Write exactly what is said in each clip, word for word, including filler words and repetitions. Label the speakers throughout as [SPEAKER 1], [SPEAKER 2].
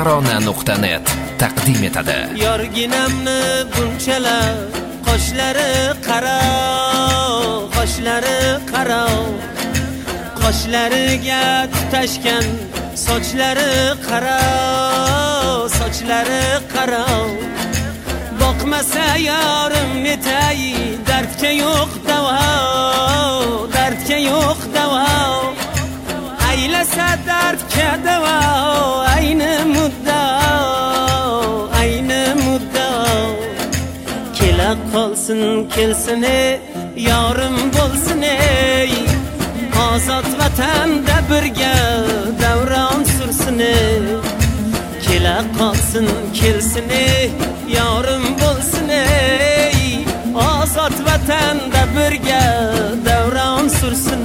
[SPEAKER 1] tarona nuqta net taqdim etadi.
[SPEAKER 2] Yorginamni bunchalar qoshlari qaro, qoshlari qaro, qoshlariga tutashgan sochlari qaro, sochlari qaro. Boqmasa yorim netay, dardga yo'q davo, dardga yo'q davo. Aylasa dardga davo, ayni muddao, ayni muddao. Kela qolsin kelsin yorim bo'lsin ey, ozod vatanda birga davron sursin. Kela qolsin kelsin yorim bo'lsin ey, ozod vatanda birga davron sursin.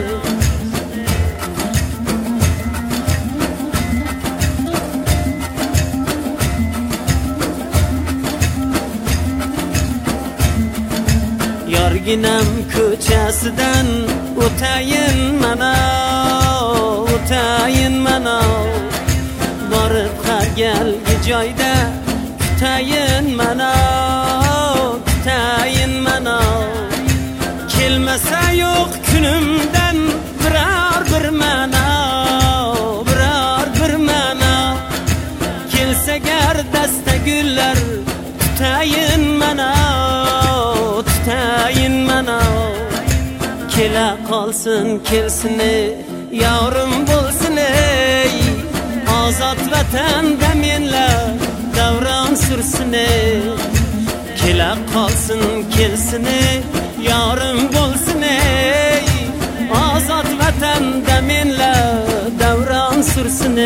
[SPEAKER 2] Yorginam ko'chasidan o'tayin mana, o'tayin mana. Borib har galgi joyda kutayin mana, kutayin mana. Kelmasa yo'q kunimdan biror bir mana, biror bir mana. Kelsa gar dasta gullar kutayin mana, kutayin mana. Kela qolsin kelsin yorim bo'lsin ey, ozod vatanda menla davron sursin. Kela qolsin kelsin yorim bo'lsin ey, ozod vatanda menla davron sursin.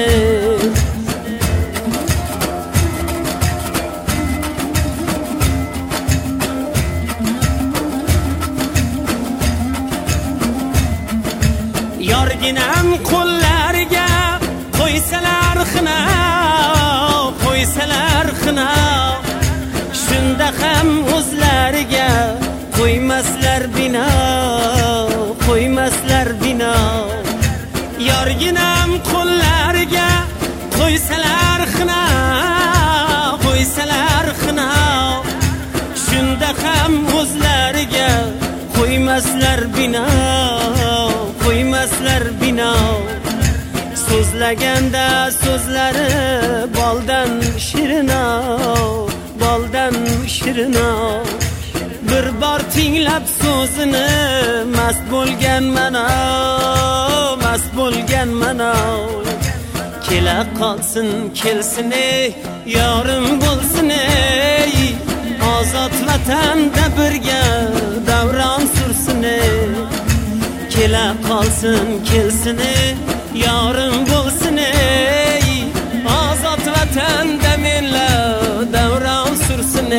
[SPEAKER 2] Yorginam qo'llariga qo'ysalar xina, qo'ysalar xina. Shunda ham o'zlariga qo'ymaslar bino, qo'ymaslar bino. Yorginam qo'llariga qo'ysalar xina, qo'ysalar xina. Shunda ham o'zlariga qo'ymaslar bino, qo'ymaslar bino. So'zlaganda so'zlari boldan shirino, boldan shirino. Bir bor tinglab so'zini mast bo'lgan mana, mast bo'lgan mana. Kela qolsin kelsin yorim bo'lsin ey, ozod vatanda birga davron sursin. Kela qolsin kelsin yorim bo'lsin ey, ozod vatanda menla davron sursin,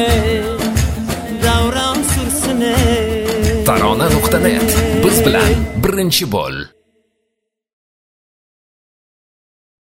[SPEAKER 2] davron sursin.
[SPEAKER 1] tarona nuqta net biz bilan birinchi bo'l.